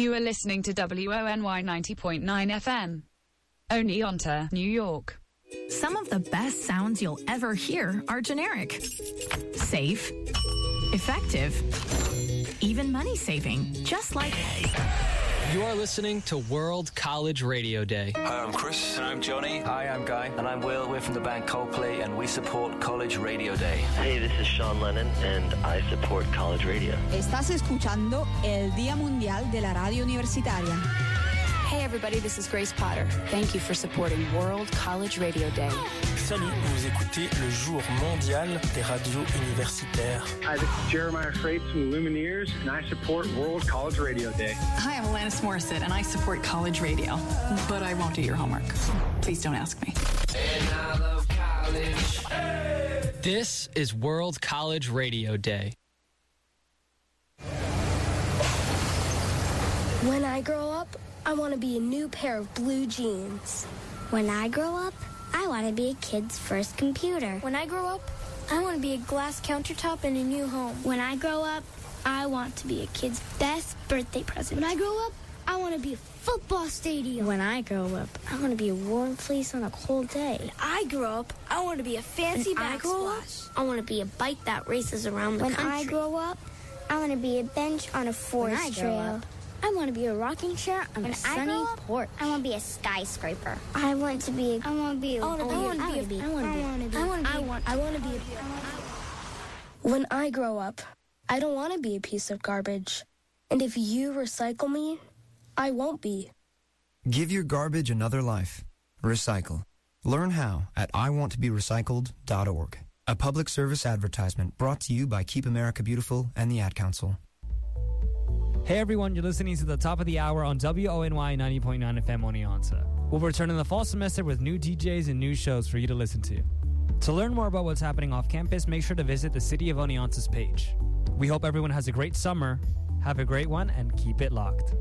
You are listening to WONY 90.9 FM. Oneonta, New York. Some of the best sounds you'll ever hear are generic. Safe. Effective. Even money-saving. Just like... You are listening to World College Radio Day. Hi, I'm Chris. And I'm Johnny. Hi, I'm Guy. And I'm Will. We're from the band Coldplay, and we support College Radio Day. Hey, this is Sean Lennon, and I support College Radio. Estás escuchando el Día Mundial de la Radio Universitaria. Hey everybody, this is Grace Potter. Thank you for supporting World College Radio Day. Salut, vous écoutez le Jour mondial des radios universitaires. Hi, this is Jeremiah Freites from Lumineers, and I support World College Radio Day. Hi, I'm Alanis Morissette, and I support college radio. But I won't do your homework. Please don't ask me. And I love college. Hey! This is World College Radio Day. When I grow up, I want to be a new pair of blue jeans. When I grow up, I want to be a kid's first computer. When I grow up, I want to be a glass countertop in a new home. When I grow up, I want to be a kid's best birthday present. When I grow up, I want to be a football stadium. When I grow up, I want to be a warm fleece on a cold day. When I grow up, I want to be a fancy backsplash. I want to be a bike that races around the country. When I grow up, I want to be a bench on a forest trail. I want to be a rocking chair on a sunny porch. I want to be a skyscraper. I want to be. I want to be. When I grow up, I don't want to be a piece of garbage. And if you recycle me, I won't be. Give your garbage another life. Recycle. Learn how at iwanttoberecycled.org. A public service advertisement brought to you by Keep America Beautiful and the Ad Council. Hey everyone, you're listening to the top of the hour on WONY 90.9 FM Oneonta. We'll return in the fall semester with new DJs and new shows for you to listen to. To learn more about what's happening off campus, make sure to visit the City of Oneonta's page. We hope everyone has a great summer. Have a great one and keep it locked.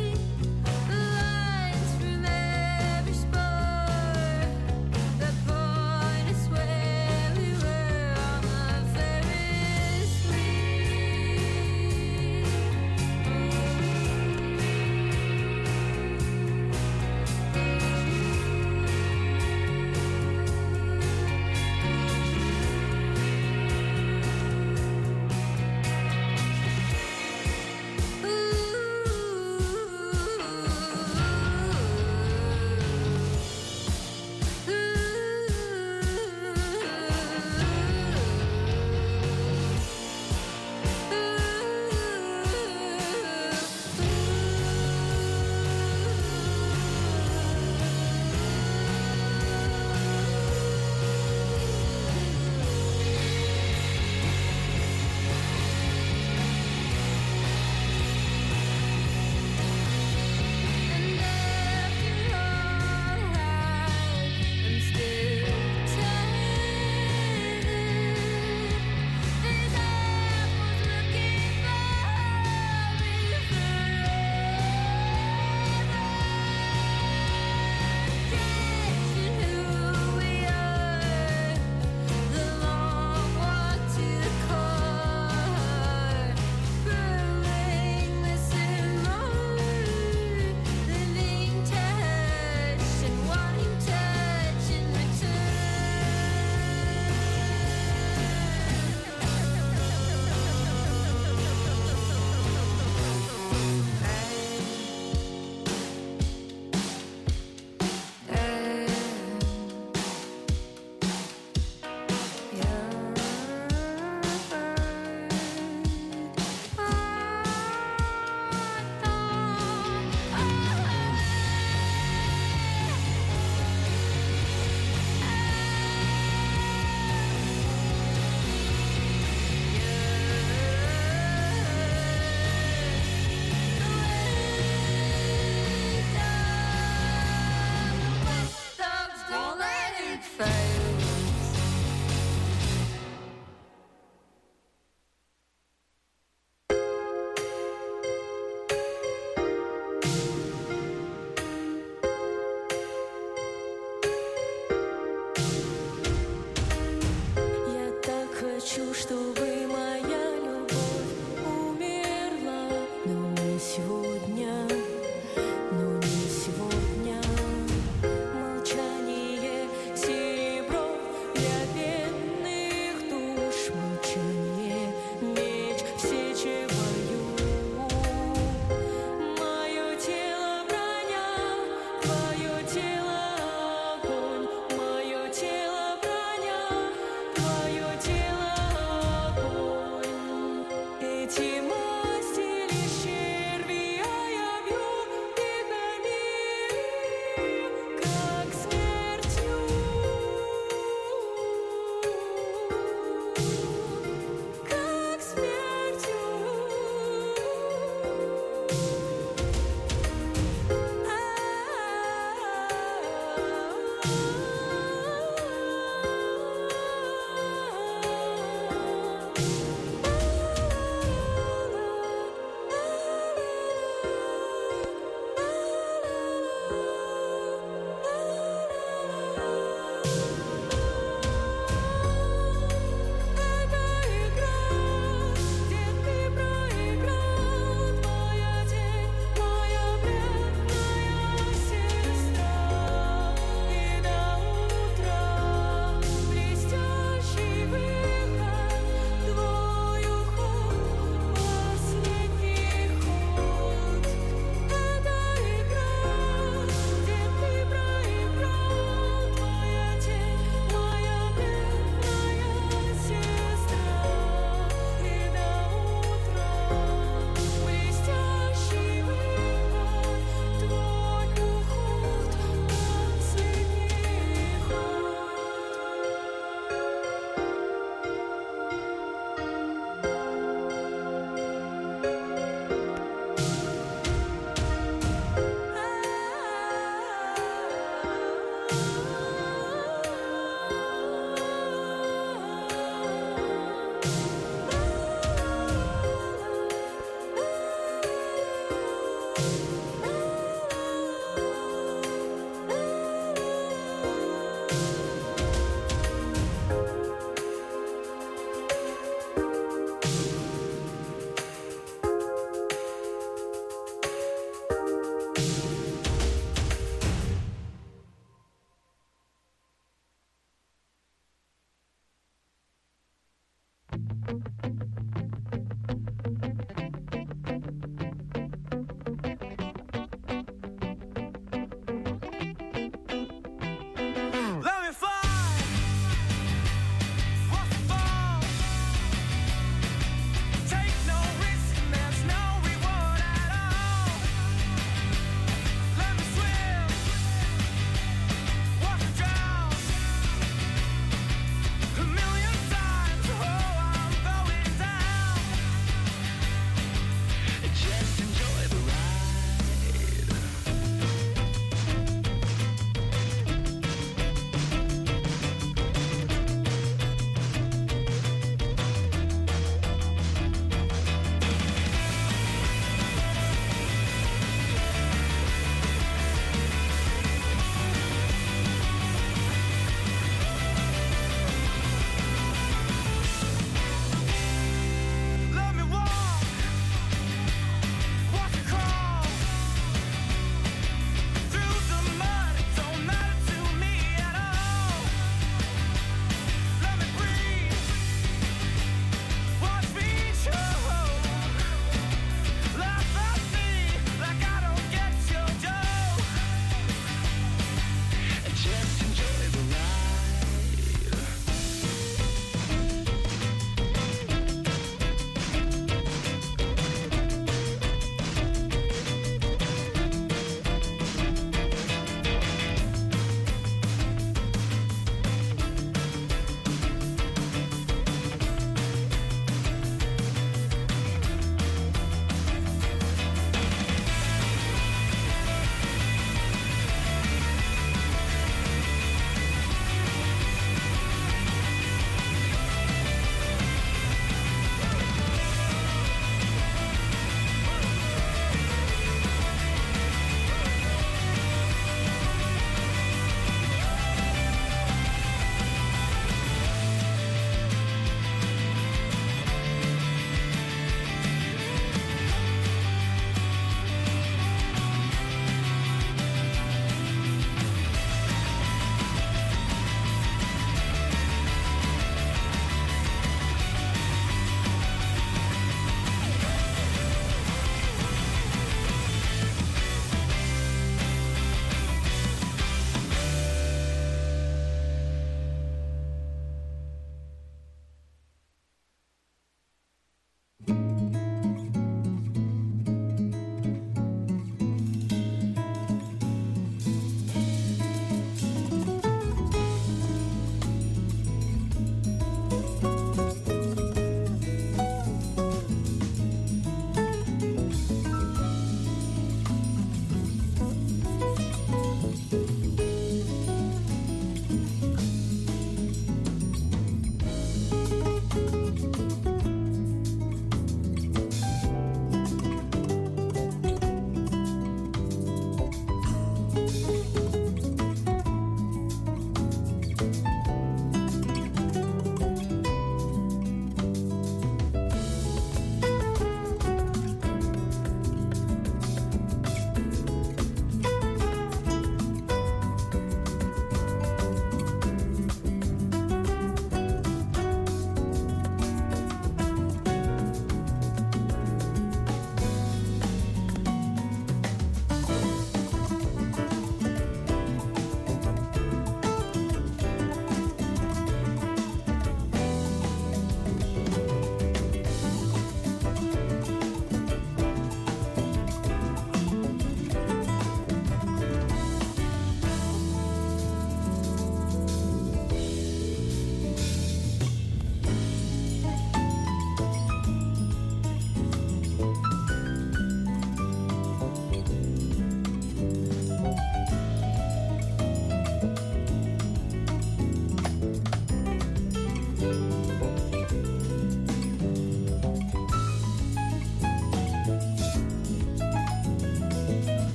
That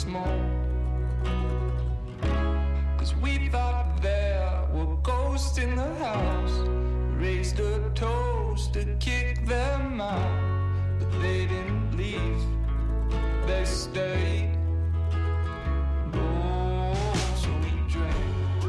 smoke. 'Cause we thought there were ghosts in the house. Raised a toast to kick them out. But they didn't leave, they stayed. Oh, so we drank.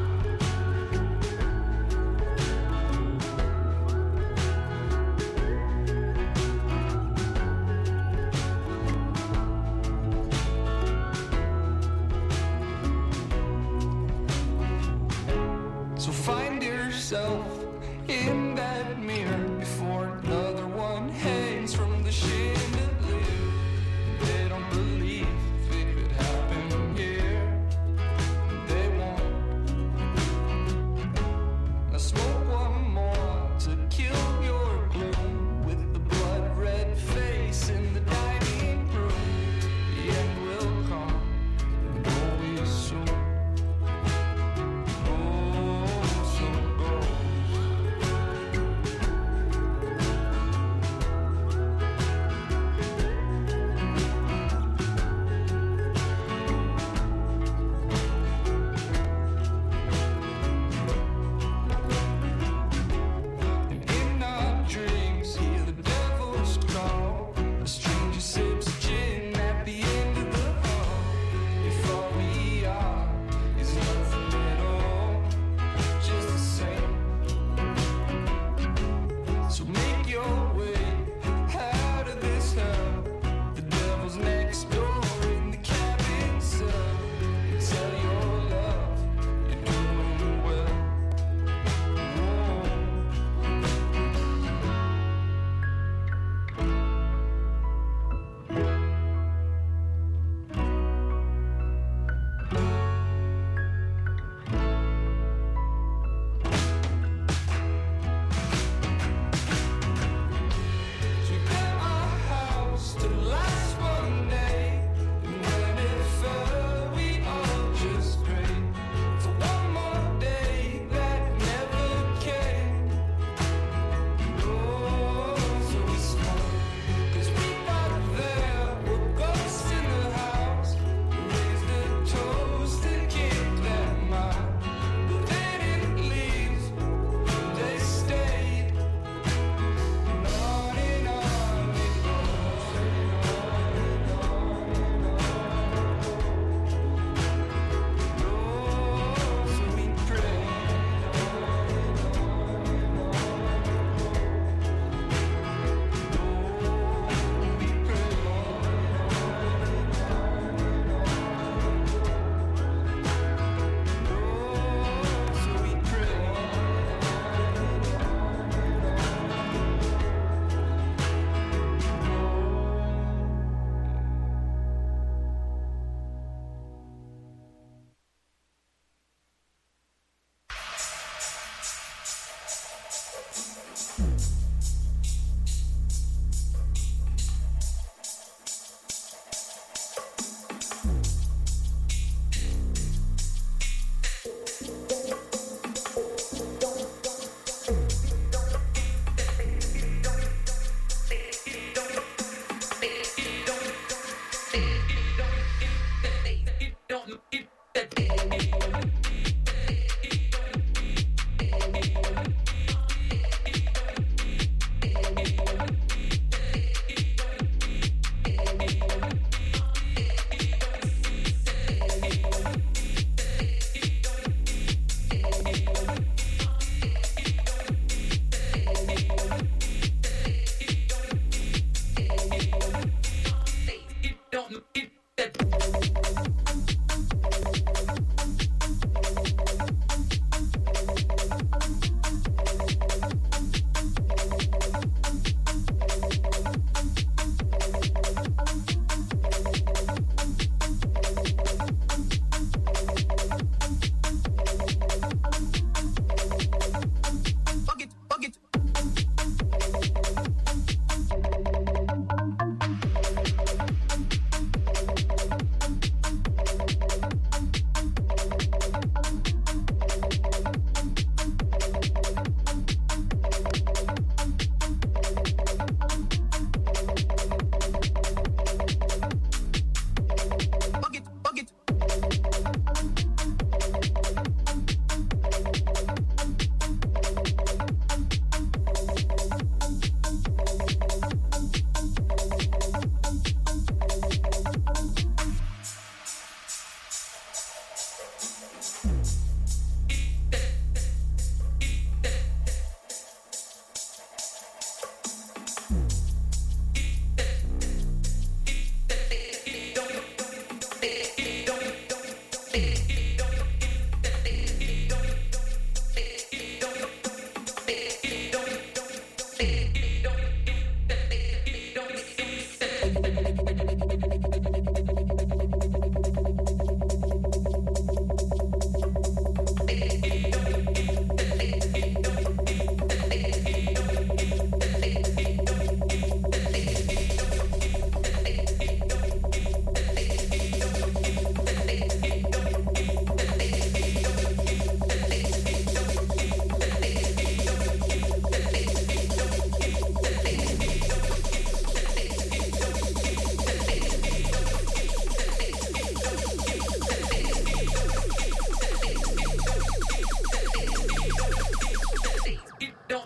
So find yourself in that mirror before another one hangs from the chandelier. They don't believe it could happen here. They won't. Now smoke one more to kill your gloom with the blood red face in the dining room. The end will come and always soon. Oh, so it goes.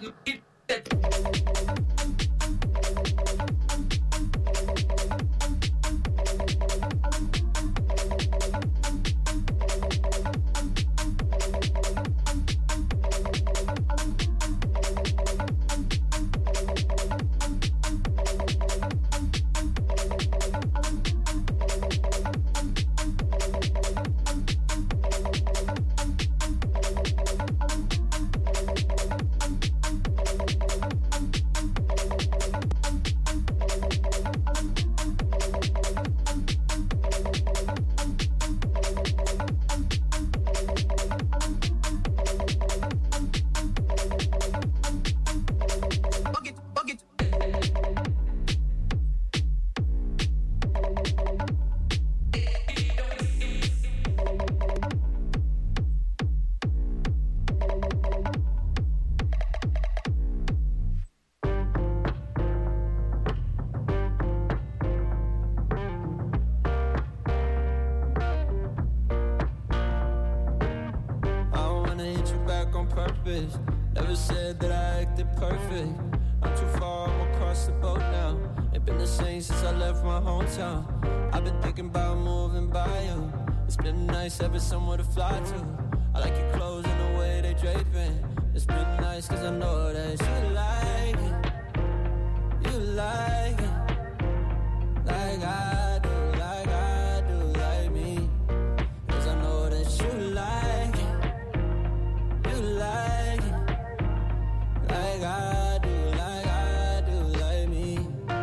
Never said that I acted perfect. I'm too far, I'm across the boat now. Ain't been the same since I left my hometown. I've been thinking about moving by you. It's been nice having somewhere to fly to. I like your clothes and the way they draping. It's been nice cause I know that you like it. You like it. Like I do, like I do, like me. Cause I know that you like it. You like it. Like I do, like I do, like me.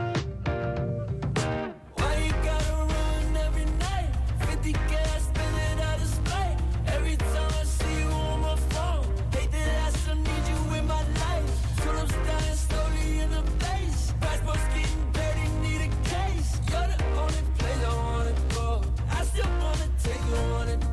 Why you gotta run every night? 50K, I spend it out of spite. Every time I see you on my phone, hate that I still need you in my life. Tulips dying slowly in the face. Passports getting dirty, need a case. You're the only place I wanna go. I still wanna take you on a date.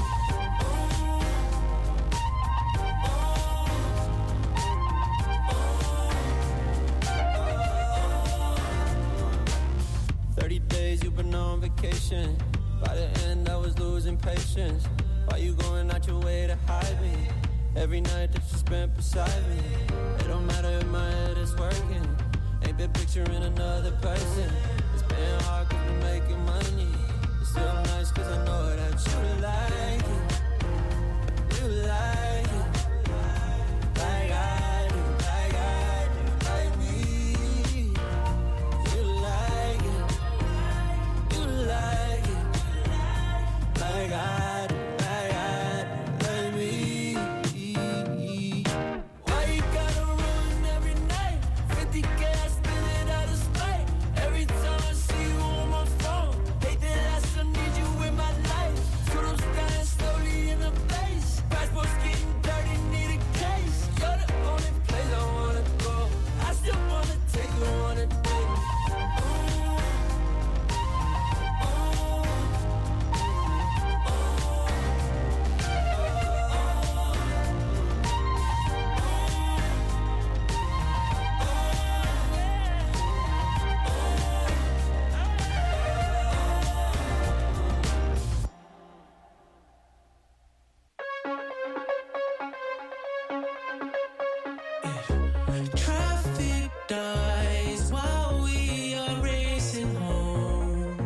30 days you've been on vacation. By the end I was losing patience. Why you going out your way to hide me? Every night that you spent beside me. It don't matter if my head is working. Ain't been picturing another person. It's been hard cause we're making money. It's still nice cause I know that you like it. You like it. Like I do, like I do, like me. You like it. You like it. Like I do, like I do, like me. Why you gotta run every night? 50K, I spend it out of spite. Every time I see you on my phone, hate that I still need you in my life. Tulips dying slowly in the face. Passports getting dirty, need a case. You're the only place I wanna go. I still wanna take you on a date. Traffic dies while we are racing home.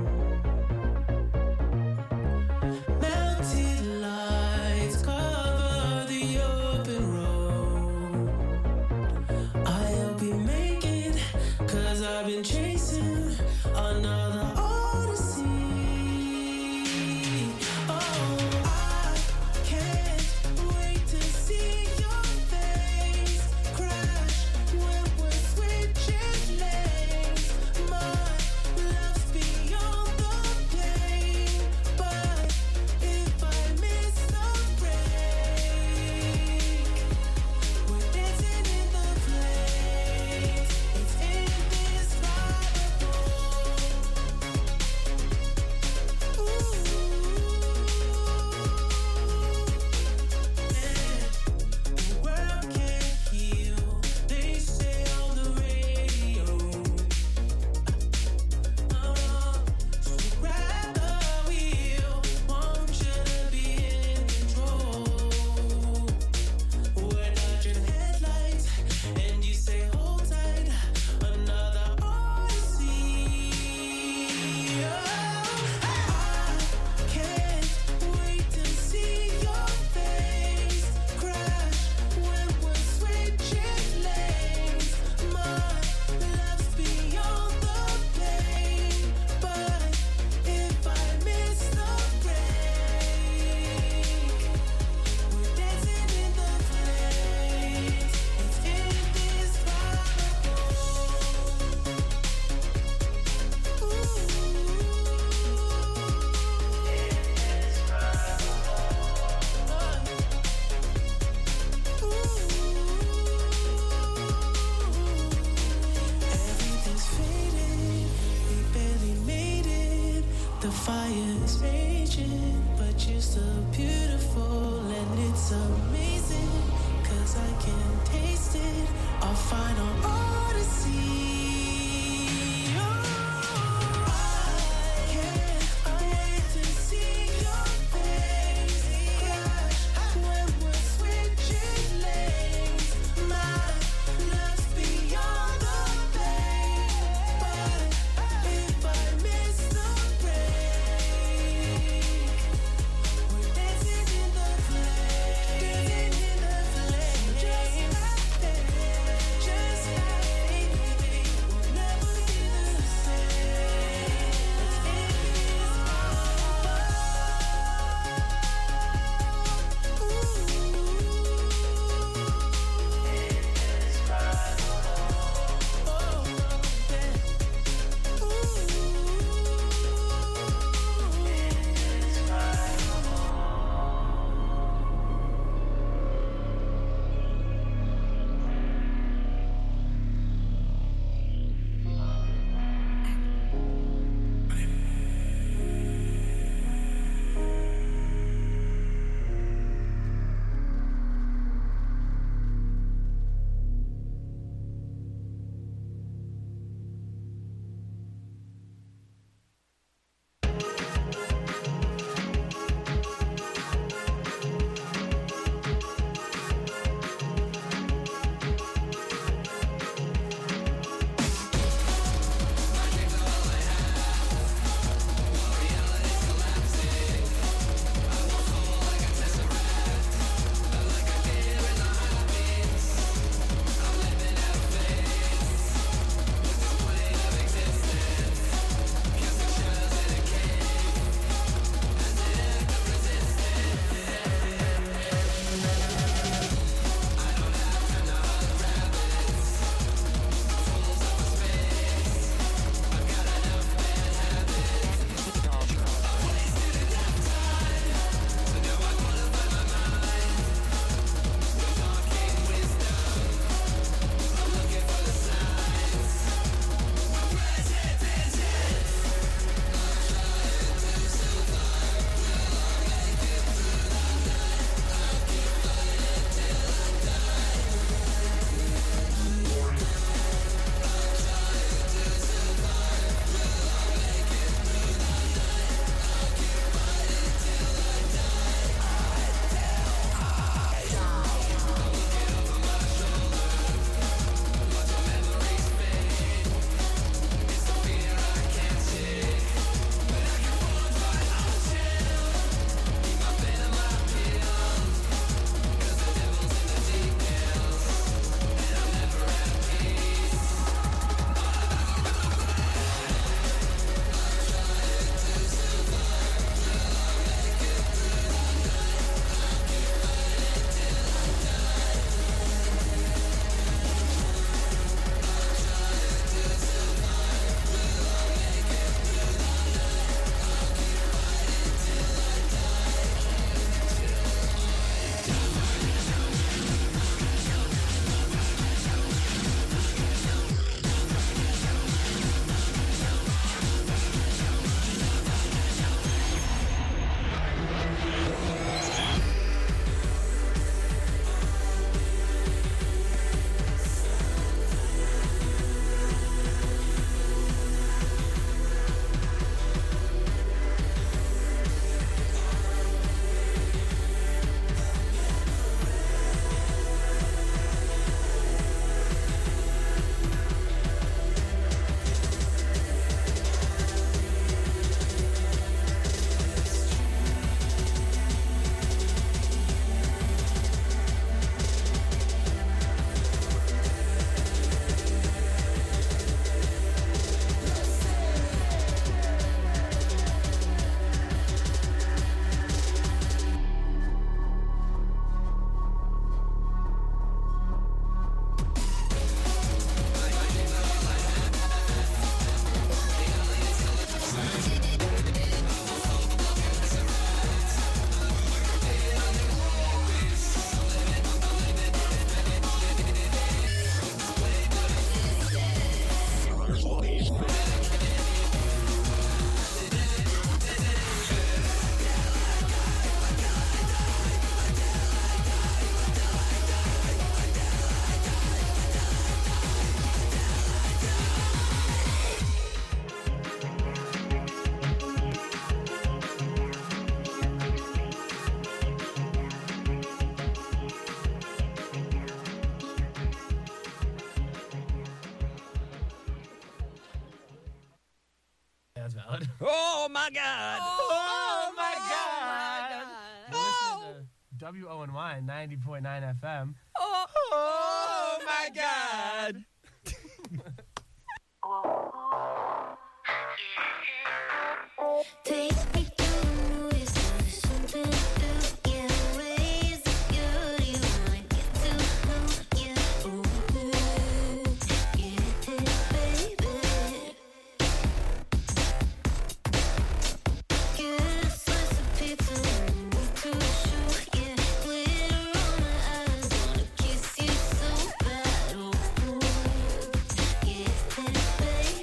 Melted lights cover the open road. I'll be making, cause I've been chasing another odyssey. Oh, I can't wait to see your face crash when we're switching lanes. My love's beyond the pain, but if I miss the break, we're dancing in the flames. It's indescribable. fire's raging, but you're still beautiful, and it's amazing, 'cause I can taste it, our final odyssey. valid. Oh my God! Oh my God! You're listening to WONY 90.9 FM. Oh my God! Take me to the movies, there's something to do, yeah. Ways of beauty, wanna get to know, yeah. Ooh, get it, baby. Get a slice of pizza and move to a show, yeah. Glitter on my eyes, wanna kiss you so bad. Ooh, get it, baby.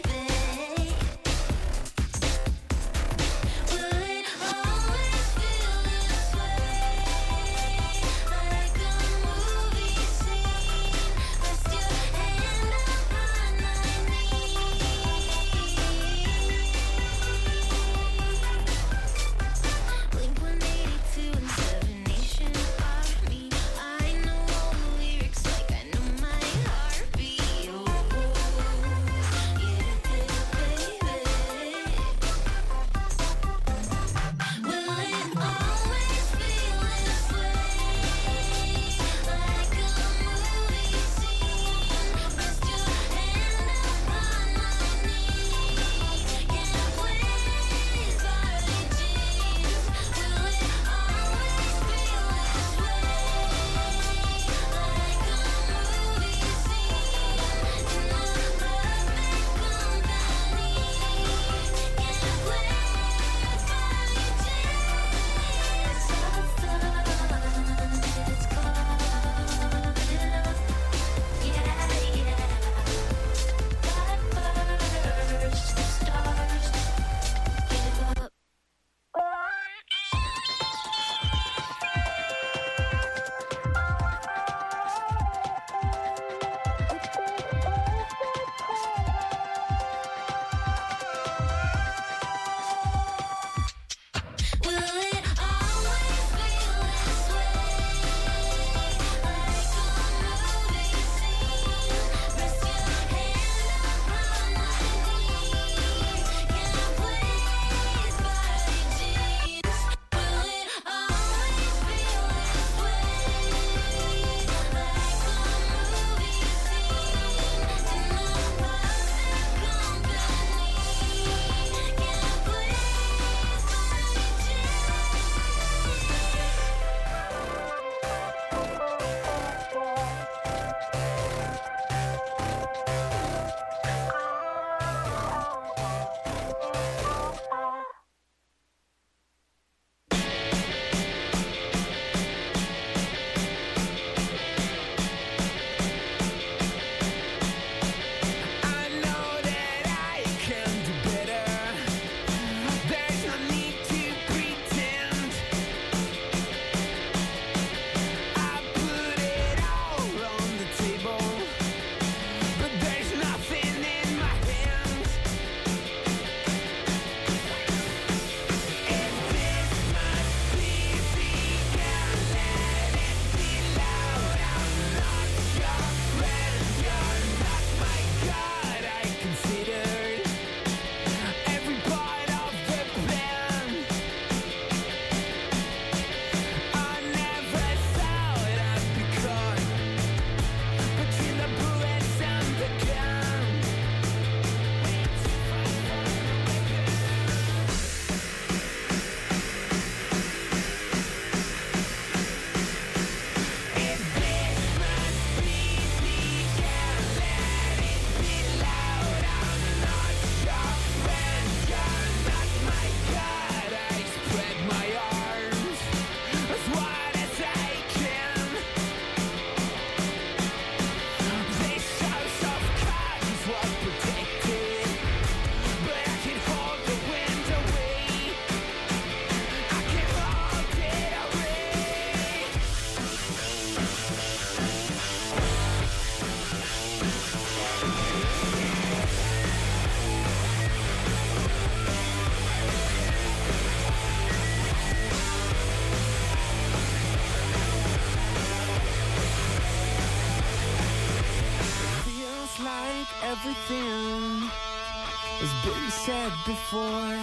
everything As been said before,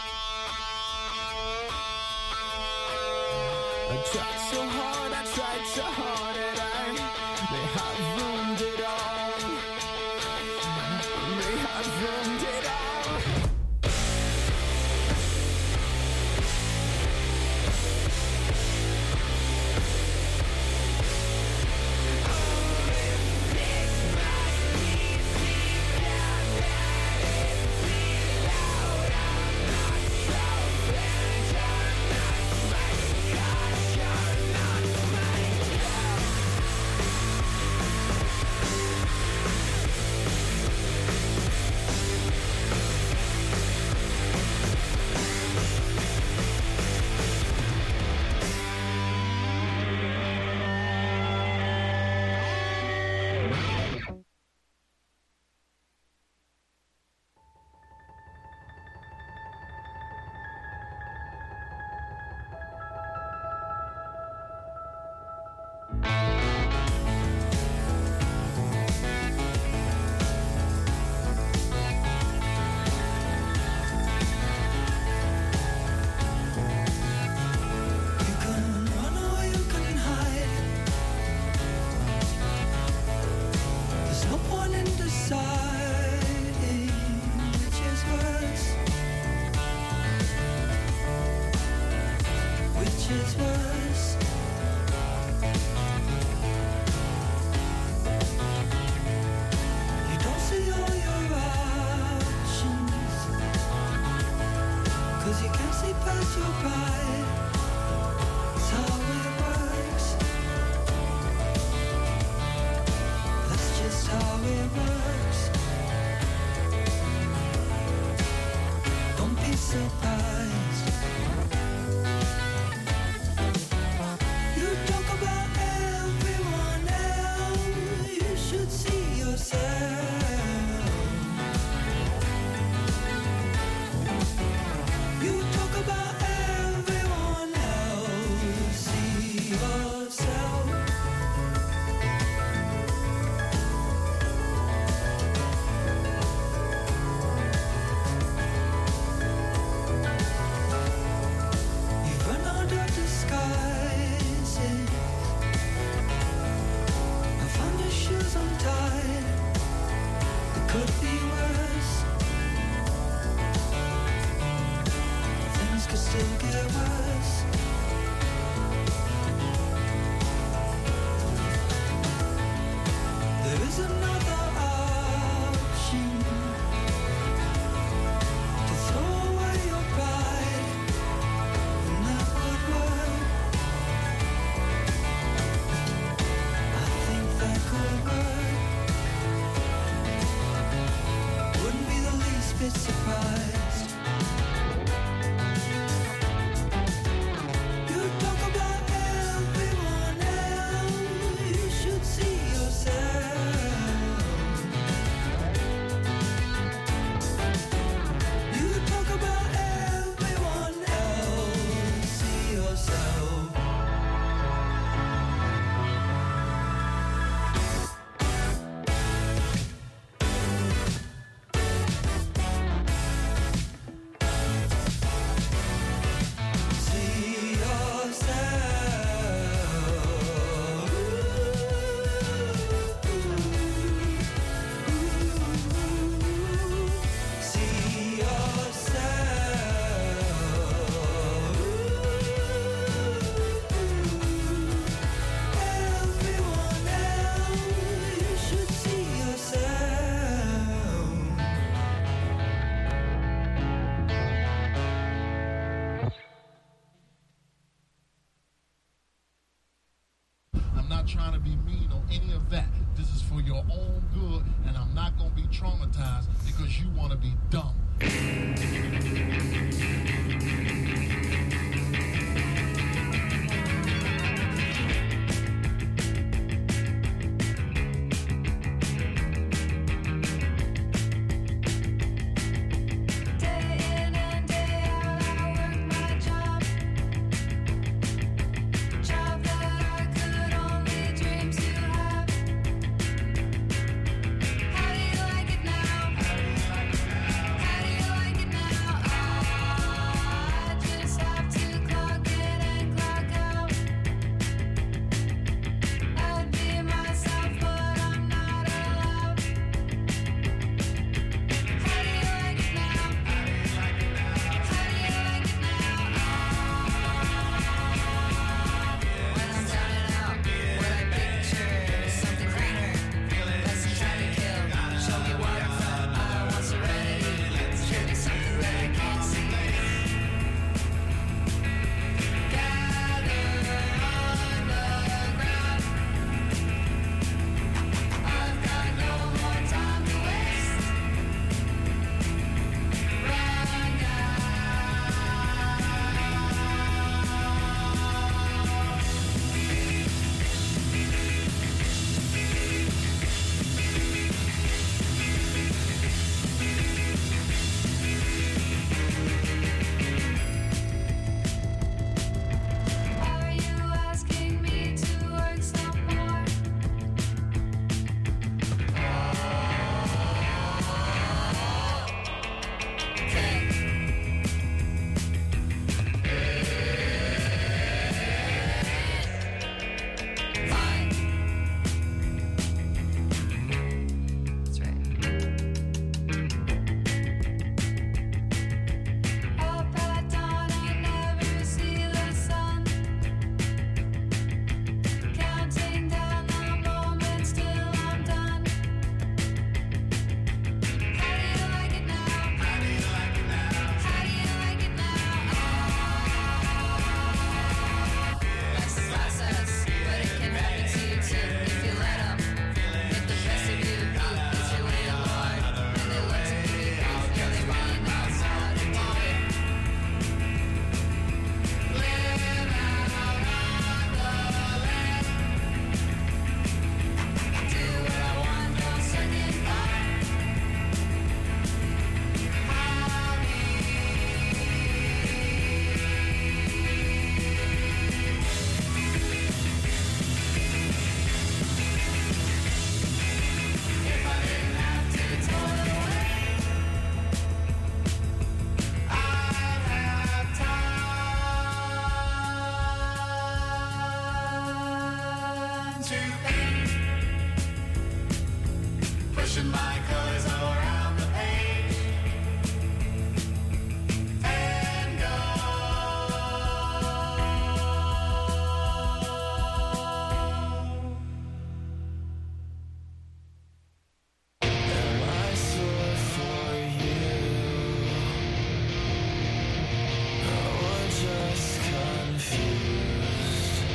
I tried so hard that I may have ruined it all. May have ruined it all. Trying to be mean or any of that. This is for your own good, and I'm not going to be traumatized because you want to be dumb. How do you like it now? Using my colors all around the page. And go. Am I sore for you? Or just confused?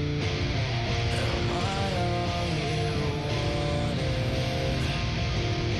Am I all you wanted?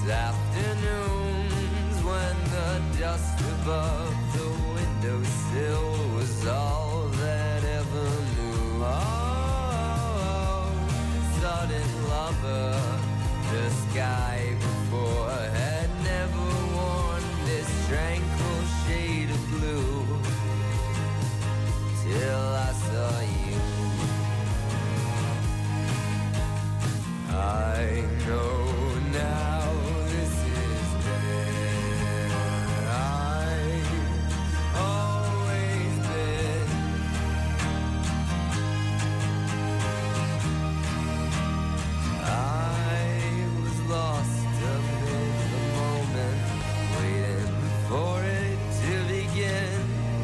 afternoons when the dust above the windowsill was all that ever knew. Oh, sudden lover, the sky before had never worn this tranquil shade of blue till I saw you. I know now this is where I've always been. I was lost amid the moment, waiting for it to begin.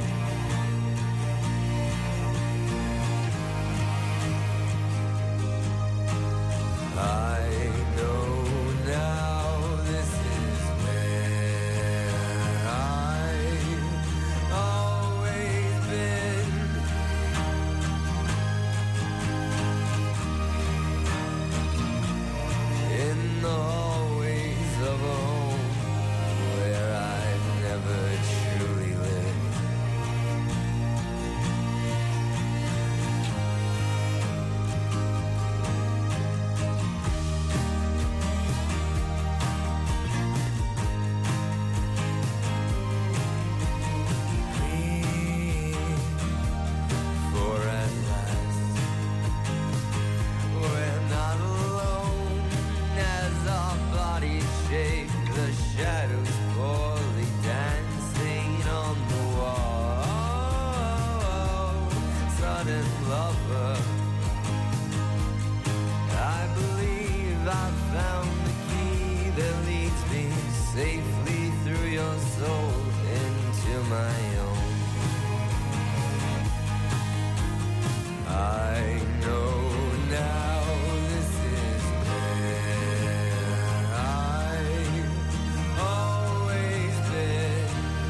I know now this is where I've always been. In the hallways of a home where I've never truly lived. For at last, we're not alone as our bodies shake, the shadows poorly dancing on the wall. Sudden lover, I believe I've found the key that leads me safely through your soul into my own. I know now this is where I've always been.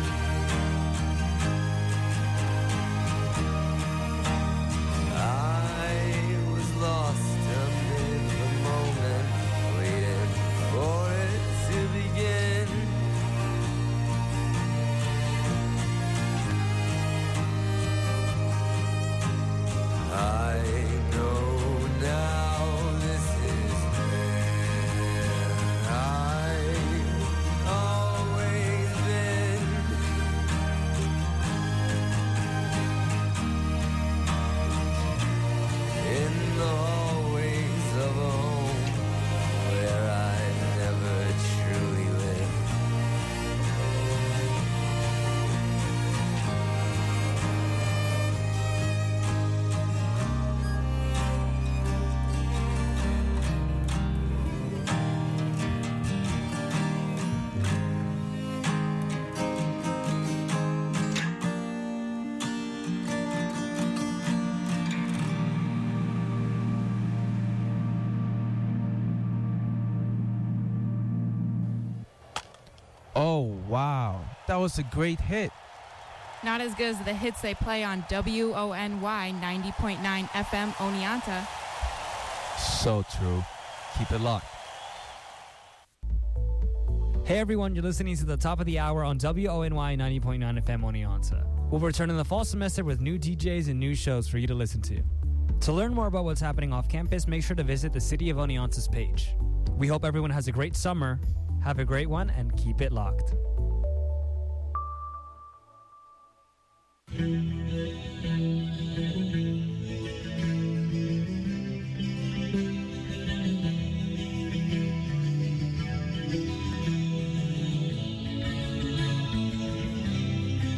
I was lost amid the moment, waiting for it to begin. I know now this is where I've always been. In the hallways of a home where I've never truly lived. Oh, wow. That was a great hit. Not as good as the hits they play on WONY 90.9 FM Oneonta. So true. Keep it locked. Hey everyone, you're listening to the top of the hour on WONY 90.9 FM Oneonta. We'll return in the fall semester with new DJs and new shows for you to listen to. To learn more about what's happening off campus, make sure to visit the City of Oneonta's page. We hope everyone has a great summer. Have a great one and keep it locked.